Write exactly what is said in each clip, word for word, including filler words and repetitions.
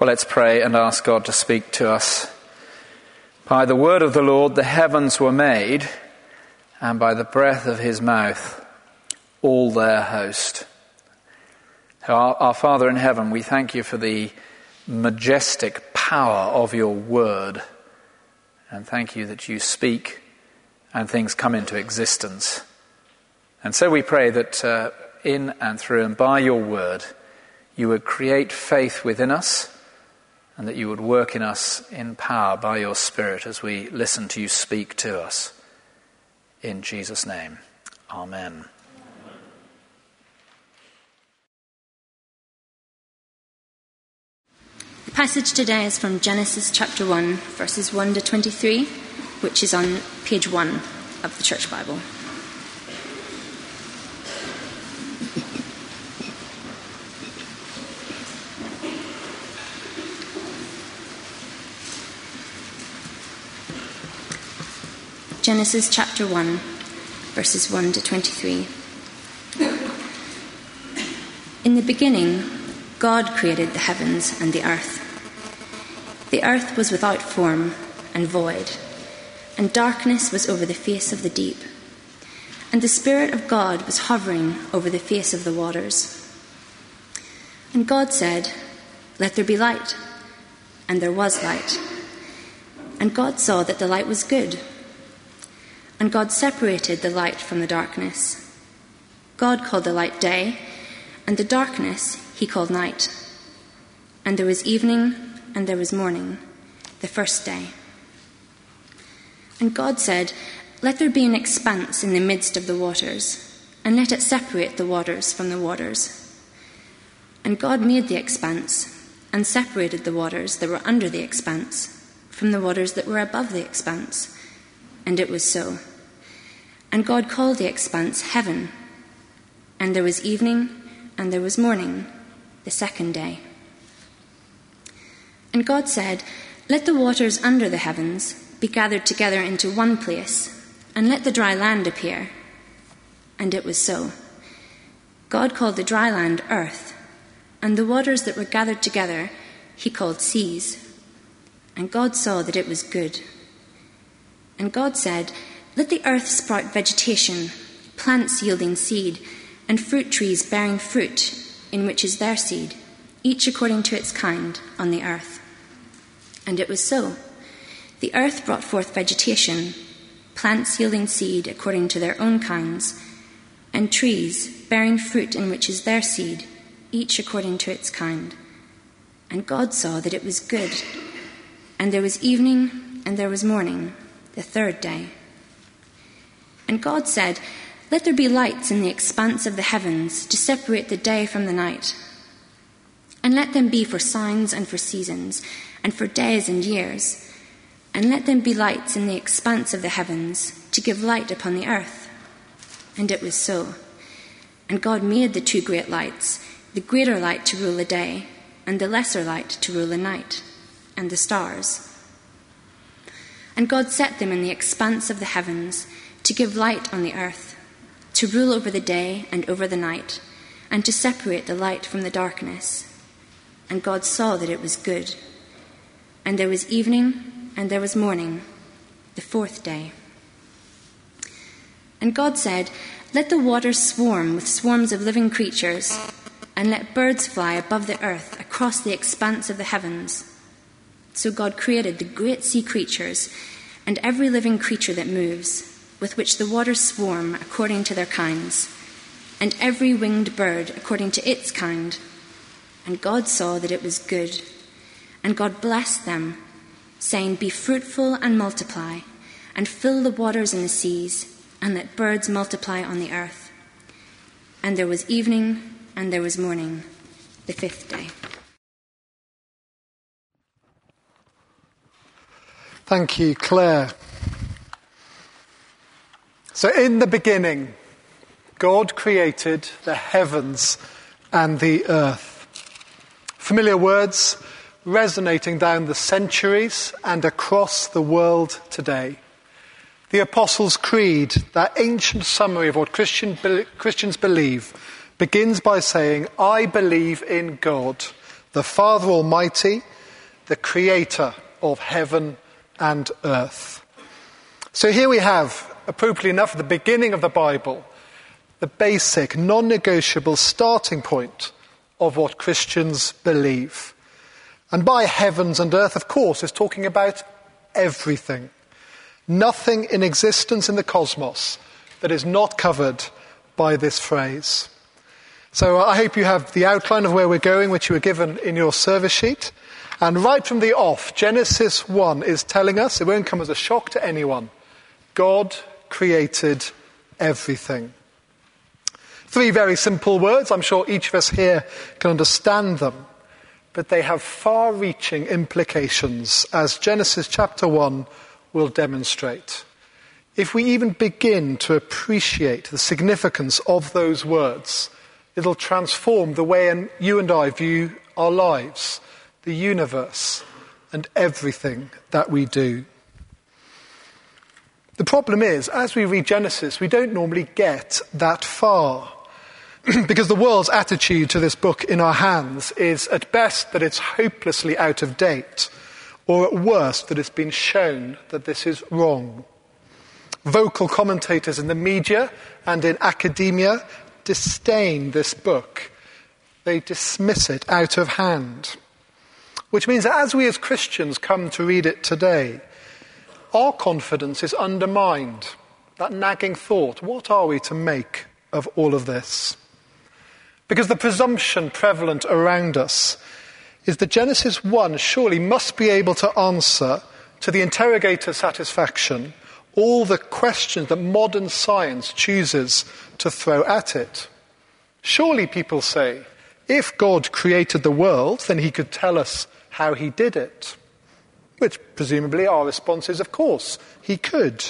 Well, let's pray and ask God to speak to us. By the word of the Lord the heavens were made, and by the breath of his mouth all their host. Our, our Father in heaven, we thank you for the majestic power of your word, and thank you that you speak and things come into existence. And so we pray that uh, in and through and by your word you would create faith within us, and that you would work in us in power by your Spirit as we listen to you speak to us. In Jesus' name, amen. The passage today is from Genesis chapter one, verses one to twenty-three, which is on page one of the Church Bible. Genesis chapter one, verses one to twenty-three. In the beginning, God created the heavens and the earth. The earth was without form and void, and darkness was over the face of the deep. And the Spirit of God was hovering over the face of the waters. And God said, "Let there be light." And there was light. And God saw that the light was good. And God separated the light from the darkness. God called the light day, and the darkness he called night. And there was evening, and there was morning, the first day. And God said, "Let there be an expanse in the midst of the waters, and let it separate the waters from the waters." And God made the expanse, and separated the waters that were under the expanse from the waters that were above the expanse. And it was so. And God called the expanse heaven. And there was evening, and there was morning, the second day. And God said, "Let the waters under the heavens be gathered together into one place, and let the dry land appear." And it was so. God called the dry land earth, and the waters that were gathered together he called seas. And God saw that it was good. And God said, "Let the earth sprout vegetation, plants yielding seed, and fruit trees bearing fruit, in which is their seed, each according to its kind, on the earth." And it was so. The earth brought forth vegetation, plants yielding seed according to their own kinds, and trees bearing fruit in which is their seed, each according to its kind. And God saw that it was good. And there was evening, and there was morning, the third day. And God said, "Let there be lights in the expanse of the heavens to separate the day from the night. And let them be for signs and for seasons, and for days and years. And let them be lights in the expanse of the heavens to give light upon the earth." And it was so. And God made the two great lights, the greater light to rule the day, and the lesser light to rule the night, and the stars. And God set them in the expanse of the heavens to give light on the earth, to rule over the day and over the night, and to separate the light from the darkness. And God saw that it was good. And there was evening, and there was morning, the fourth day. And God said, "Let the waters swarm with swarms of living creatures, and let birds fly above the earth across the expanse of the heavens." So God created the great sea creatures and every living creature that moves, with which the waters swarm according to their kinds, and every winged bird according to its kind. And God saw that it was good. And God blessed them, saying, "Be fruitful and multiply, and fill the waters and the seas, and let birds multiply on the earth." And there was evening, and there was morning, the fifth day. Thank you, Claire. So in the beginning, God created the heavens and the earth. Familiar words resonating down the centuries and across the world today. The Apostles' Creed, that ancient summary of what Christian, Christians believe, begins by saying, "I believe in God, the Father Almighty, the creator of heaven and earth. So here we have, appropriately enough, at the beginning of the Bible, the basic, non-negotiable starting point of what Christians believe. And by heavens and earth, of course, is talking about everything. Nothing in existence in the cosmos that is not covered by this phrase. So I hope you have the outline of where we're going, which you were given in your service sheet. And right from the off, Genesis one is telling us, it won't come as a shock to anyone, God created everything. Three very simple words. I'm sure each of us here can understand them. But they have far-reaching implications, as Genesis chapter one will demonstrate. If we even begin to appreciate the significance of those words, it'll transform the way you and I view our lives, the universe, and everything that we do. The problem is, as we read Genesis, we don't normally get that far. Because the world's attitude to this book in our hands is at best that it's hopelessly out of date, or at worst that it's been shown that this is wrong. Vocal commentators in the media and in academia disdain this book. They dismiss it out of hand. Which means that as we as Christians come to read it today, our confidence is undermined. That nagging thought, what are we to make of all of this? Because the presumption prevalent around us is that Genesis one surely must be able to answer, to the interrogator's satisfaction, all the questions that modern science chooses to throw at it. Surely, people say, if God created the world, then he could tell us how he did it. Which, presumably, our response is, of course, he could,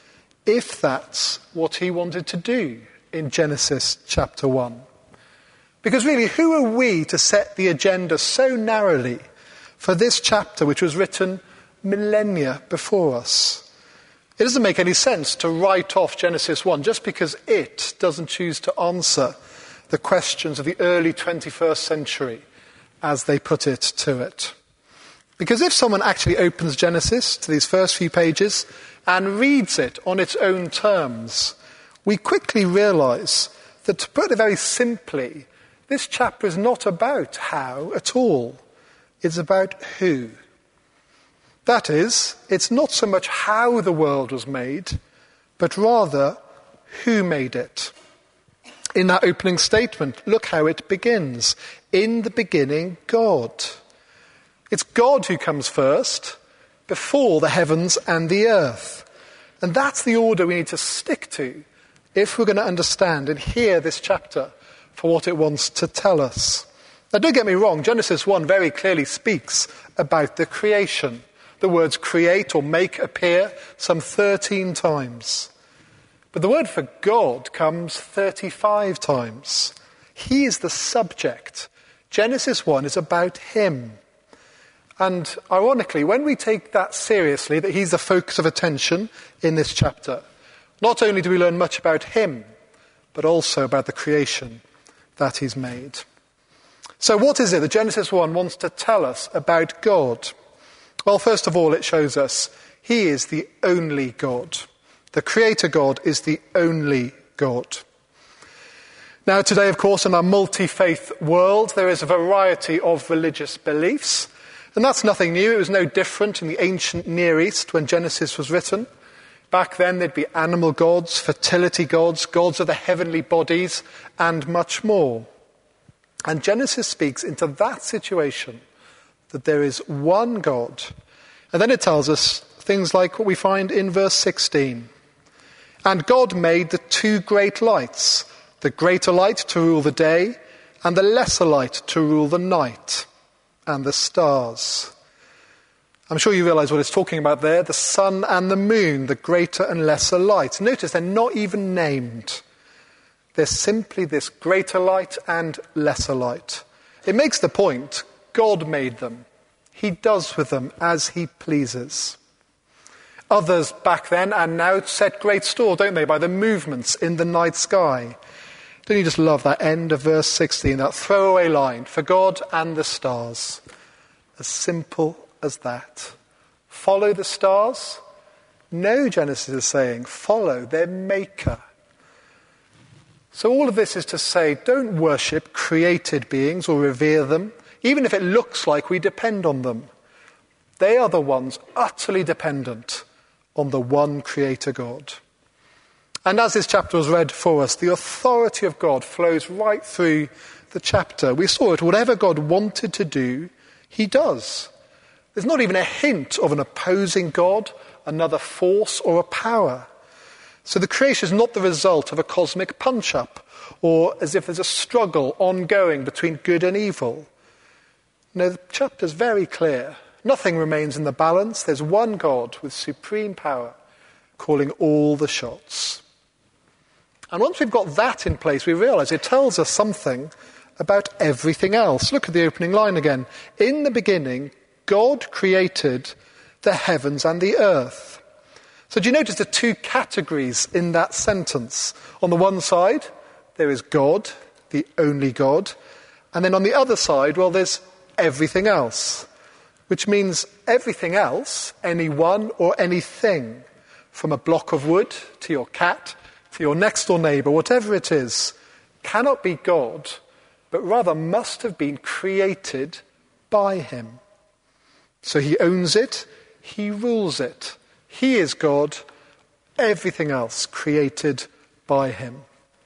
if that's what he wanted to do in Genesis chapter one. Because really, who are we to set the agenda so narrowly for this chapter, which was written millennia before us? It doesn't make any sense to write off Genesis one just because it doesn't choose to answer the questions of the early twenty-first century, as they put it to it. Because if someone actually opens Genesis to these first few pages and reads it on its own terms, we quickly realize that, to put it very simply, this chapter is not about how at all. It's about who. That is, it's not so much how the world was made, but rather who made it. In that opening statement, look how it begins. In the beginning, God. It's God who comes first, before the heavens and the earth. And that's the order we need to stick to if we're going to understand and hear this chapter for what it wants to tell us. Now, don't get me wrong, Genesis one very clearly speaks about the creation. The words create or make appear some thirteen times. But the word for God comes thirty-five times. He is the subject. Genesis one is about him. And ironically, when we take that seriously, that he's the focus of attention in this chapter, not only do we learn much about him, but also about the creation that he's made. So what is it that Genesis one wants to tell us about God? Well, first of all, it shows us he is the only God. The Creator God is the only God. Now, today, of course, in our multi-faith world, there is a variety of religious beliefs. And that's nothing new. It was no different in the ancient Near East when Genesis was written. Back then, there'd be animal gods, fertility gods, gods of the heavenly bodies, and much more. And Genesis speaks into that situation, that there is one God. And then it tells us things like what we find in verse sixteen. And God made the two great lights, the greater light to rule the day, and the lesser light to rule the night, and the stars. I'm sure you realize what it's talking about there, the sun and the moon, the greater and lesser light. Notice they're not even named. They're simply this greater light and lesser light. It makes the point, God made them. He does with them as he pleases. Others back then and now set great store, don't they, by the movements in the night sky. Don't you just love that end of verse sixteen, that throwaway line, for God and the stars. As simple as that. Follow the stars? No, Genesis is saying, follow their maker. So all of this is to say, don't worship created beings or revere them, even if it looks like we depend on them. They are the ones utterly dependent on the one creator God. And as this chapter was read for us, the authority of God flows right through the chapter. We saw it, whatever God wanted to do, he does. There's not even a hint of an opposing God, another force or a power. So the creation is not the result of a cosmic punch-up, or as if there's a struggle ongoing between good and evil. No, the chapter's very clear. Nothing remains in the balance. There's one God with supreme power, calling all the shots. And once we've got that in place, we realise it tells us something about everything else. Look at the opening line again. In the beginning, God created the heavens and the earth. So do you notice the two categories in that sentence? On the one side, there is God, the only God. And then on the other side, well, there's everything else. Which means everything else, anyone or anything, from a block of wood to your cat, to your next door neighbour, whatever it is, cannot be God, but rather must have been created by him. So he owns it, he rules it. He is God, everything else created by him.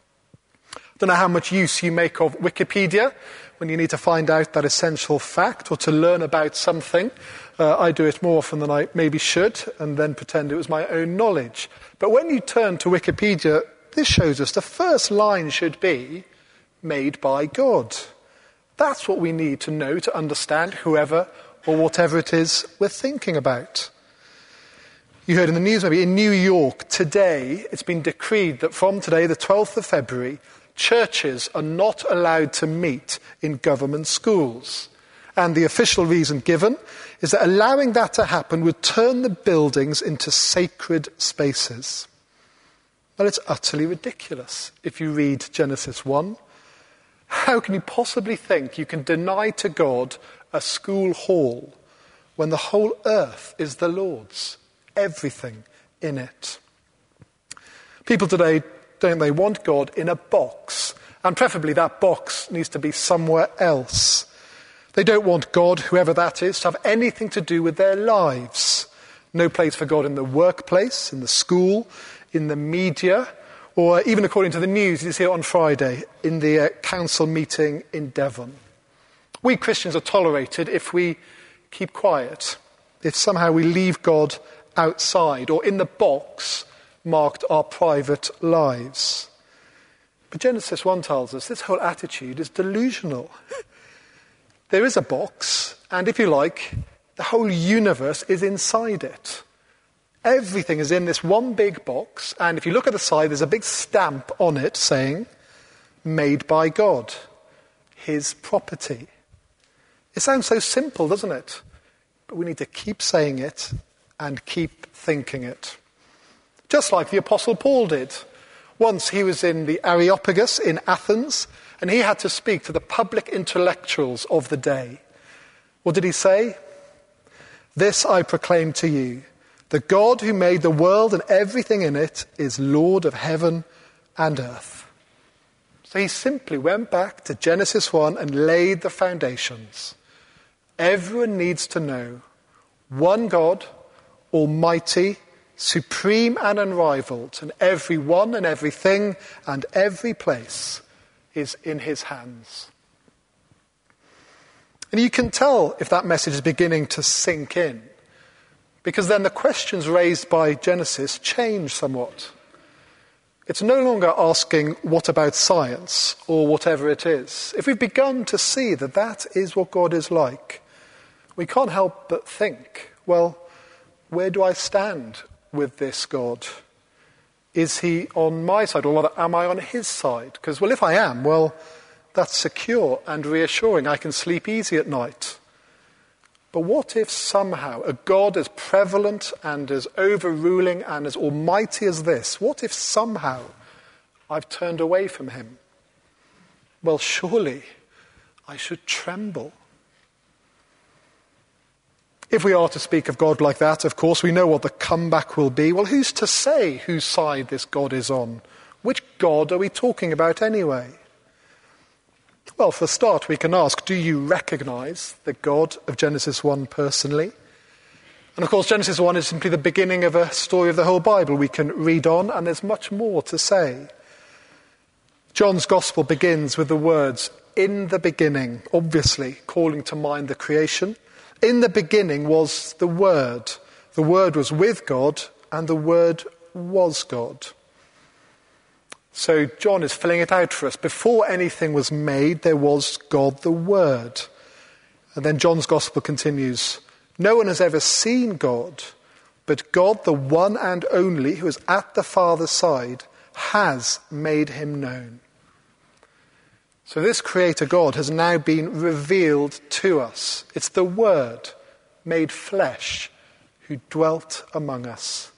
I don't know how much use you make of Wikipedia when you need to find out that essential fact or to learn about something. Uh, I do it more often than I maybe should and then pretend it was my own knowledge. But when you turn to Wikipedia, this shows us the first line should be made by God. That's what we need to know to understand whoever or whatever it is we're thinking about. You heard in the news maybe in New York today, it's been decreed that from today, the twelfth of February, churches are not allowed to meet in government schools. And the official reason given is that allowing that to happen would turn the buildings into sacred spaces. Well, it's utterly ridiculous if you read Genesis one. How can you possibly think you can deny to God a school hall when the whole earth is the Lord's? Everything in it. People today, don't they, want God in a box, and preferably that box needs to be somewhere else. They don't want God, whoever that is, to have anything to do with their lives. No place for God in the workplace, in the school, in the media, or even according to the news, you see it on Friday, in the uh, council meeting in Devon. We Christians are tolerated if we keep quiet, if somehow we leave God outside or in the box marked our private lives. But Genesis one tells us this whole attitude is delusional. There is a box, and if you like, the whole universe is inside it. Everything is in this one big box, and if you look at the side, there's a big stamp on it saying, made by God, his property. It sounds so simple, doesn't it? But we need to keep saying it and keep thinking it. Just like the Apostle Paul did. Once he was in the Areopagus in Athens, and he had to speak to the public intellectuals of the day. What did he say? This I proclaim to you, the God who made the world and everything in it is Lord of heaven and earth. So he simply went back to Genesis one and laid the foundations. Everyone needs to know one God, almighty, supreme and unrivaled, and every one and everything and every place is in his hands. And you can tell if that message is beginning to sink in, because then the questions raised by Genesis change somewhat. It's no longer asking, what about science, or whatever it is. If we've begun to see that that is what God is like, we can't help but think, well, where do I stand with this God? Is he on my side, or rather, am I on his side? Because, well, if I am, well, that's secure and reassuring. I can sleep easy at night. But what if somehow a God as prevalent and as overruling and as almighty as this, what if somehow I've turned away from him? well, surely I should tremble. If we are to speak of God like that, of course, we know what the comeback will be. Well, who's to say whose side this God is on? Which God are we talking about anyway? Well, for a start, we can ask, do you recognize the God of Genesis one personally? And of course, Genesis one is simply the beginning of a story of the whole Bible. We can read on, and there's much more to say. John's Gospel begins with the words, in the beginning, obviously calling to mind the creation. In the beginning was the Word. The Word was with God, and the Word was God. So John is filling it out for us. Before anything was made, there was God the Word. And then John's Gospel continues, no one has ever seen God, but God, the one and only, who is at the Father's side, has made him known. So this Creator God has now been revealed to us. It's the Word made flesh who dwelt among us.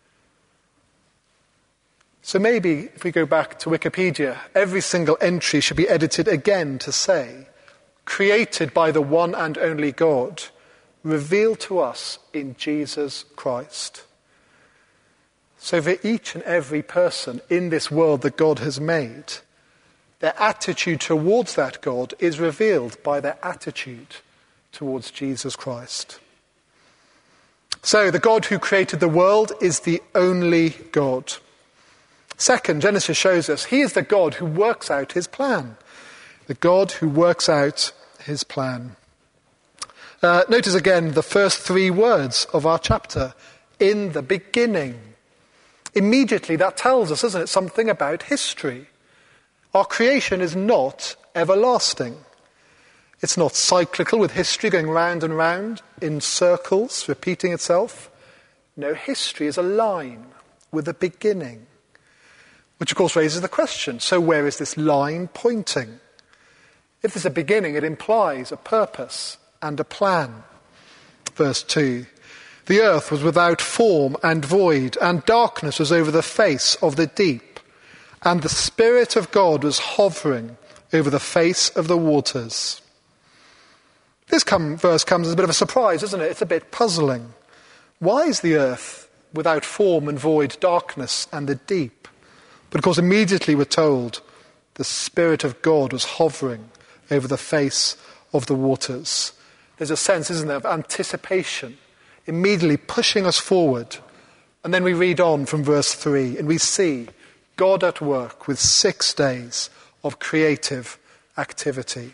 So maybe if we go back to Wikipedia, every single entry should be edited again to say, created by the one and only God, revealed to us in Jesus Christ. So for each and every person in this world that God has made, their attitude towards that God is revealed by their attitude towards Jesus Christ. So the God who created the world is the only God. Second, Genesis shows us he is the God who works out his plan. The God who works out his plan. Uh, notice again the first three words of our chapter. In the beginning. Immediately that tells us, doesn't it, something about history. Our creation is not everlasting. It's not cyclical with history going round and round in circles, repeating itself. No, history is a line with a beginning. Which of course raises the question, so where is this line pointing? If there's a beginning, it implies a purpose and a plan. Verse two. The earth was without form and void, and darkness was over the face of the deep. And the Spirit of God was hovering over the face of the waters. This come, verse comes as a bit of a surprise, isn't it? It's a bit puzzling. Why is the earth without form and void, darkness and the deep? But of course, immediately we're told the Spirit of God was hovering over the face of the waters. There's a sense, isn't there, of anticipation, immediately pushing us forward. And then we read on from verse three, and we see God at work with six days of creative activity.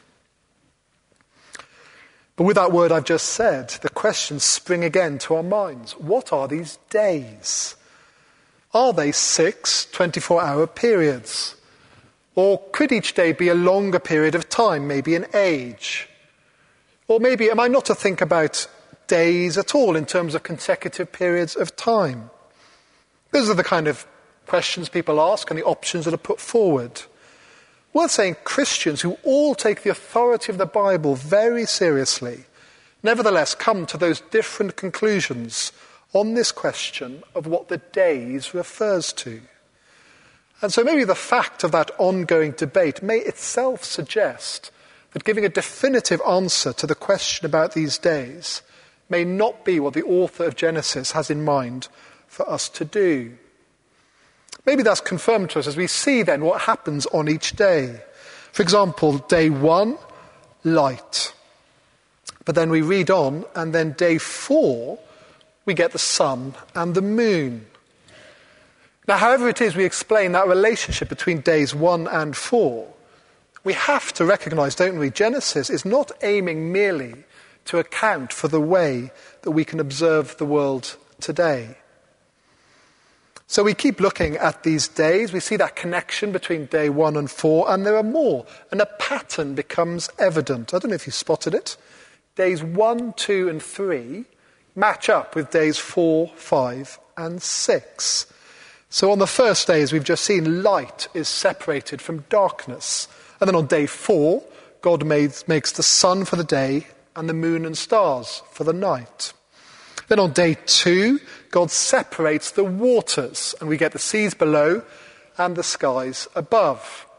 But with that word I've just said, the questions spring again to our minds. What are these days? Are they six twenty-four-hour periods? Or could each day be a longer period of time, maybe an age? Or maybe am I not to think about days at all in terms of consecutive periods of time? Those are the kind of questions people ask and the options that are put forward. Worth saying, Christians who all take the authority of the Bible very seriously, nevertheless come to those different conclusions on this question of what the days refers to. And so maybe the fact of that ongoing debate may itself suggest that giving a definitive answer to the question about these days may not be what the author of Genesis has in mind for us to do. Maybe that's confirmed to us as we see then what happens on each day. For example, day one, light. But then we read on, and then day four, we get the sun and the moon. Now, however it is we explain that relationship between days one and four, we have to recognise, don't we, Genesis is not aiming merely to account for the way that we can observe the world today. So we keep looking at these days, we see that connection between day one and four, and there are more, and a pattern becomes evident. I don't know if you spotted it. Days one, two, and three match up with days four, five, and six. So on the first day, as we've just seen, light is separated from darkness. And then on day four, God made, makes the sun for the day and the moon and stars for the night. Then on day two, God separates the waters, and we get the seas below and the skies above.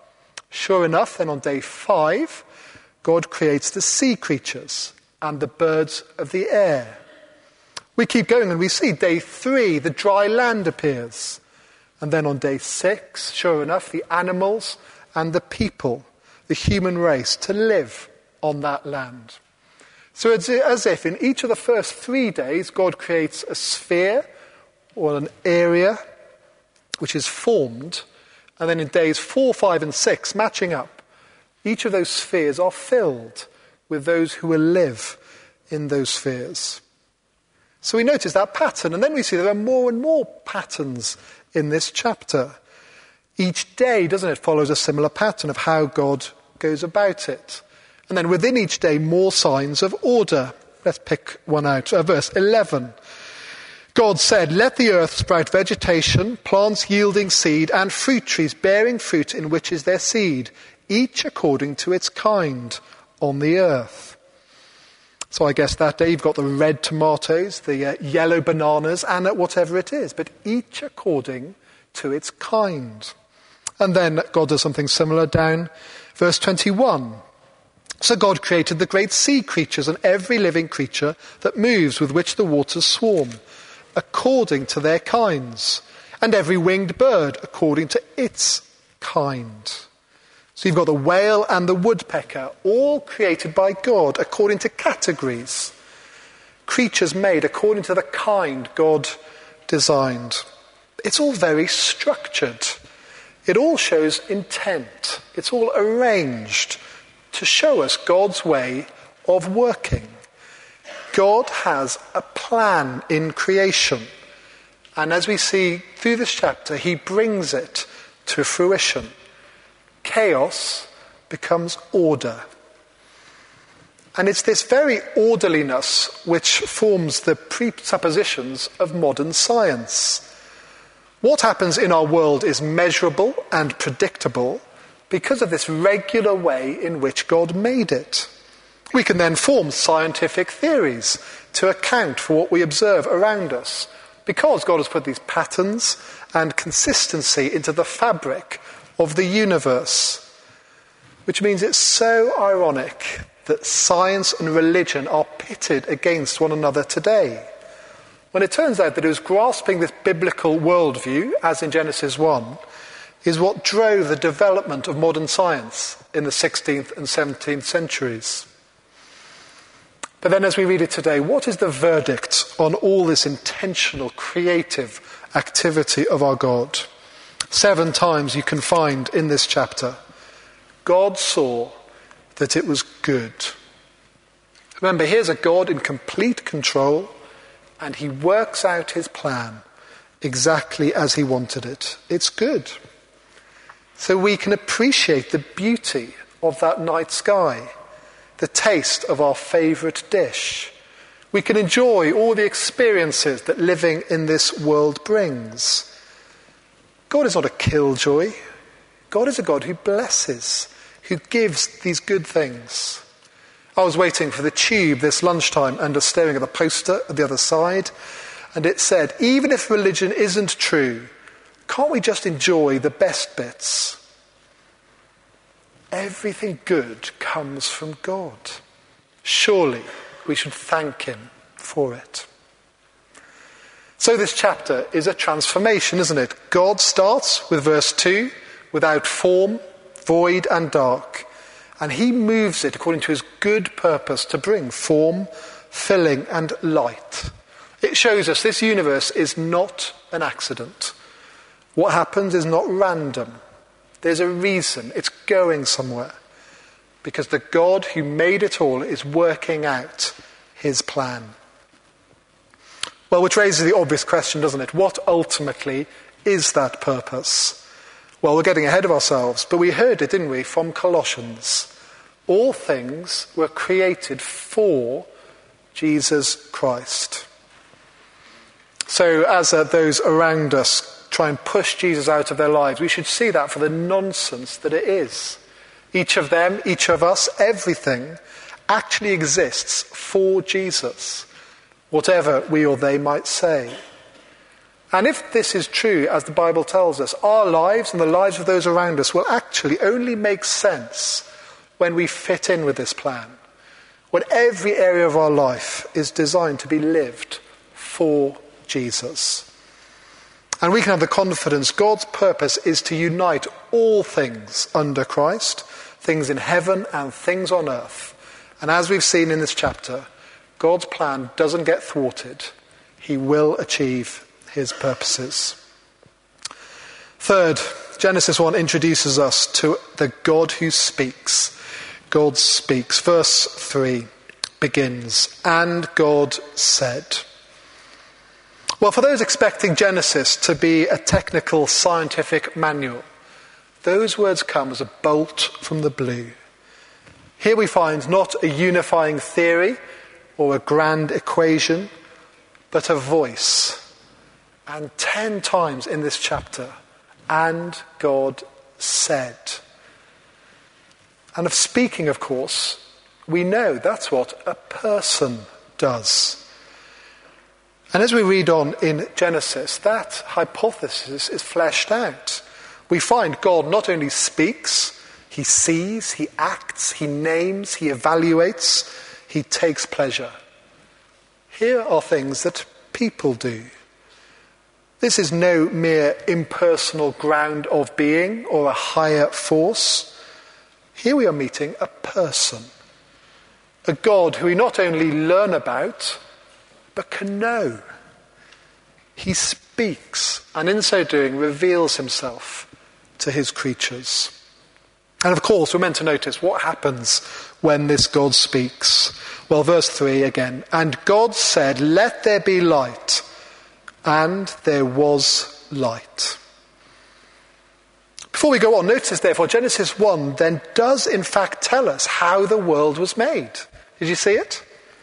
Sure enough, then on day five, God creates the sea creatures and the birds of the air. We keep going and we see day three, the dry land appears. And then on day six, sure enough, the animals and the people, the human race, to live on that land. So it's as if in each of the first three days, God creates a sphere or an area which is formed. And then in days four, five, and six, matching up, each of those spheres are filled with those who will live in those spheres. So we notice that pattern, and then we see there are more and more patterns in this chapter. Each day, doesn't it, follows a similar pattern of how God goes about it. And then within each day, more signs of order. Let's pick one out. Uh, verse eleven. God said, "Let the earth sprout vegetation, plants yielding seed, and fruit trees bearing fruit in which is their seed, each according to its kind on the earth." So I guess that day you've got the red tomatoes, the uh, yellow bananas, and uh, whatever it is, but each according to its kind. And then God does something similar down verse twenty-one. So God created the great sea creatures and every living creature that moves, with which the waters swarm, according to their kinds, and every winged bird according to its kind. So you've got the whale and the woodpecker, all created by God according to categories. Creatures made according to the kind God designed. It's all very structured. It all shows intent. It's all arranged to show us God's way of working. God has a plan in creation. And as we see through this chapter, he brings it to fruition. Chaos becomes order. And it's this very orderliness which forms the presuppositions of modern science. What happens in our world is measurable and predictable because of this regular way in which God made it. We can then form scientific theories to account for what we observe around us, because God has put these patterns and consistency into the fabric of the universe. Which means it's so ironic that science and religion are pitted against one another today, when it turns out that it was grasping this biblical worldview, as in Genesis one, is what drove the development of modern science in the sixteenth and seventeenth centuries. But then as we read it today, what is the verdict on all this intentional, creative activity of our God? Seven times you can find in this chapter, God saw that it was good. Remember, here's a God in complete control, and he works out his plan exactly as he wanted it. It's good. So we can appreciate the beauty of that night sky, the taste of our favourite dish. We can enjoy all the experiences that living in this world brings. God is not a killjoy. God is a God who blesses, who gives these good things. I was waiting for the tube this lunchtime and was staring at the poster at the other side, and it said, even if religion isn't true, can't we just enjoy the best bits? Everything good comes from God. Surely we should thank him for it. So this chapter is a transformation, isn't it? God starts with verse two, without form, void and dark. And he moves it according to his good purpose to bring form, filling and light. It shows us this universe is not an accident. What happens is not random. There's a reason. It's going somewhere. Because the God who made it all is working out his plan. Well, which raises the obvious question, doesn't it? What ultimately is that purpose? Well, we're getting ahead of ourselves, but we heard it, didn't we, from Colossians. All things were created for Jesus Christ. So as uh, those around us try and push Jesus out of their lives, we should see that for the nonsense that it is. Each of them, each of us, everything actually exists for Jesus, whatever we or they might say. And if this is true, as the Bible tells us, our lives and the lives of those around us will actually only make sense when we fit in with this plan, when every area of our life is designed to be lived for Jesus. And we can have the confidence God's purpose is to unite all things under Christ, things in heaven and things on earth. And as we've seen in this chapter, God's plan doesn't get thwarted. He will achieve his purposes. Third, Genesis one introduces us to the God who speaks. God speaks. Verse three begins, "And God said." Well, for those expecting Genesis to be a technical scientific manual, those words come as a bolt from the blue. Here we find not a unifying theory or a grand equation, but a voice. And ten times in this chapter, "and God said." And of speaking, of course, we know that's what a person does. And as we read on in Genesis, that hypothesis is fleshed out. We find God not only speaks, he sees, he acts, he names, he evaluates, he takes pleasure. Here are things that people do. This is no mere impersonal ground of being or a higher force. Here we are meeting a person, a God who we not only learn about, but can know. He speaks, and in so doing reveals himself to his creatures. And of course, we're meant to notice what happens when this God speaks. Well, verse three again, "And God said, 'Let there be light,' and there was light." Before we go on, notice therefore Genesis one then does in fact tell us how the world was made. Did you see it?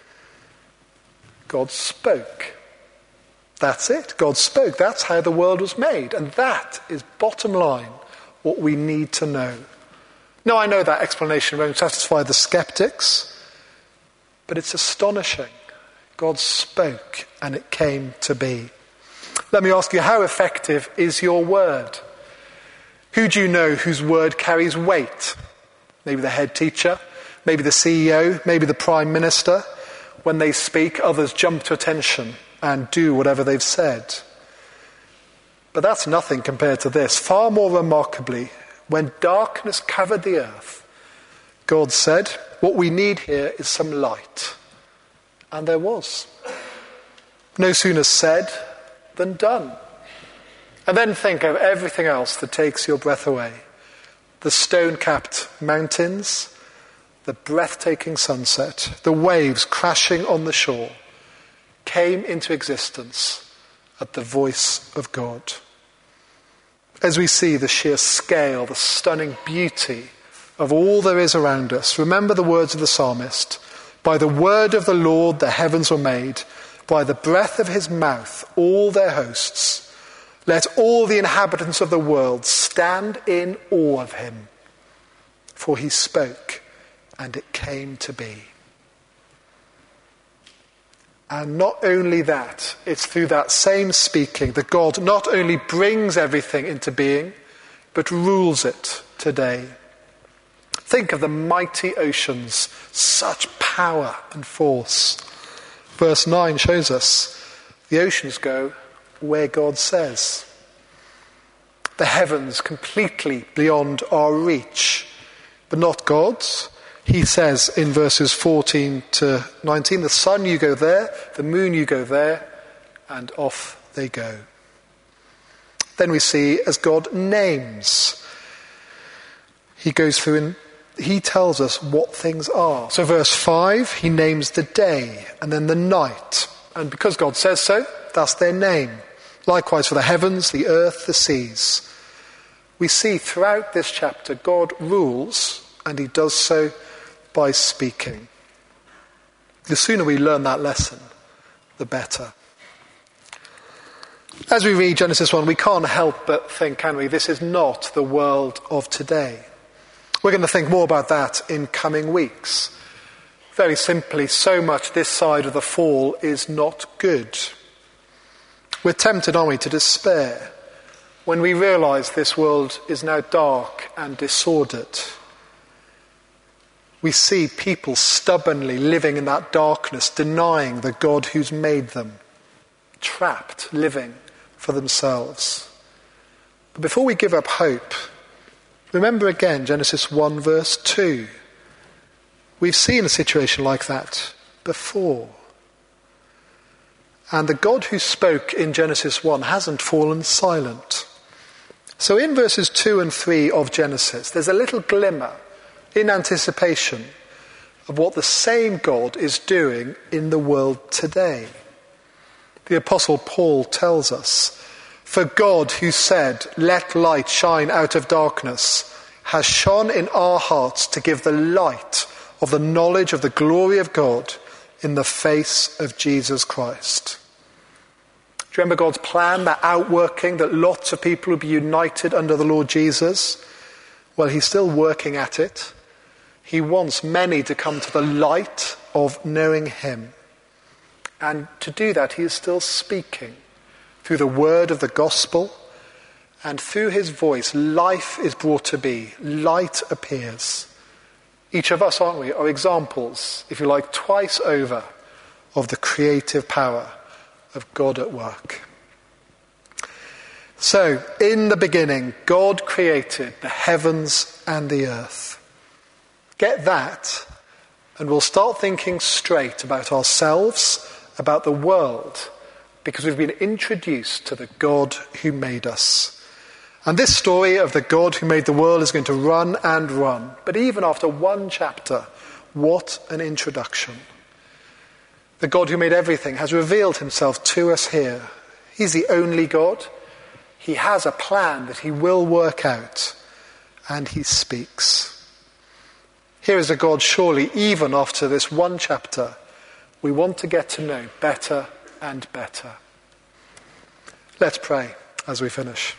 God spoke. That's it. God spoke. That's how the world was made. And that is bottom line what we need to know. Now, I know that explanation won't satisfy the skeptics, but it's astonishing. God spoke and it came to be. Let me ask you, how effective is your word? Who do you know whose word carries weight? Maybe the head teacher, maybe the C E O, maybe the Prime Minister. When they speak, others jump to attention and do whatever they've said. But that's nothing compared to this. Far more remarkably, when darkness covered the earth, God said, what we need here is some light. And there was. No sooner said than done. And then think of everything else that takes your breath away. The stone-capped mountains, the breathtaking sunset, the waves crashing on the shore, came into existence at the voice of God. As we see the sheer scale, the stunning beauty of all there is around us, remember the words of the psalmist, "By the word of the Lord the heavens were made, by the breath of his mouth all their hosts. Let all the inhabitants of the world stand in awe of him. For he spoke, and it came to be." And not only that, it's through that same speaking that God not only brings everything into being, but rules it today. Think of the mighty oceans, such power and force. Verse nine shows us the oceans go where God says. The heavens completely beyond our reach, but not God's. He says in verses fourteen to nineteen, the sun you go there, the moon you go there, and off they go. Then we see as God names. He goes through and he tells us what things are. So verse five, he names the day and then the night. And because God says so, that's their name. Likewise for the heavens, the earth, the seas. We see throughout this chapter God rules, and he does so by speaking. The sooner we learn that lesson, the better. As we read Genesis one, we can't help but think, can we, this is not the world of today. We're going to think more about that in coming weeks. Very simply, so much this side of the fall is not good. We're tempted, aren't we, to despair when we realise this world is now dark and disordered. We see people stubbornly living in that darkness, denying the God who's made them, trapped, living for themselves. But before we give up hope, remember again Genesis one verse two. We've seen a situation like that before. And the God who spoke in Genesis one hasn't fallen silent. So in verses two and three of Genesis, there's a little glimmer in anticipation of what the same God is doing in the world today. The Apostle Paul tells us, "For God who said, 'Let light shine out of darkness,' has shone in our hearts to give the light of the knowledge of the glory of God in the face of Jesus Christ." Do you remember God's plan, that outworking, that lots of people would be united under the Lord Jesus? Well, he's still working at it. He wants many to come to the light of knowing him. And to do that, he is still speaking through the word of the gospel, and through his voice, life is brought to be. Light appears. Each of us, aren't we, are examples, if you like, twice over of the creative power of God at work. So, in the beginning, God created the heavens and the earth. Get that, and we'll start thinking straight about ourselves, about the world, because we've been introduced to the God who made us. And this story of the God who made the world is going to run and run. But even after one chapter, what an introduction. The God who made everything has revealed himself to us here. He's the only God. He has a plan that he will work out, and he speaks. Here is a God, surely, even after this one chapter, we want to get to know better and better. Let's pray as we finish.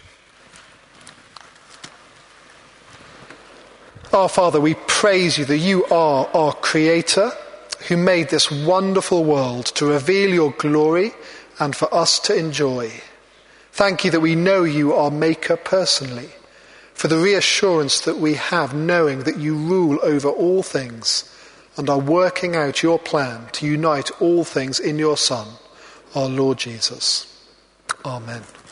Our Father, we praise you that you are our Creator, who made this wonderful world to reveal your glory and for us to enjoy. Thank you that we know you, our Maker, personally, for the reassurance that we have knowing that you rule over all things and are working out your plan to unite all things in your Son, our Lord Jesus. Amen.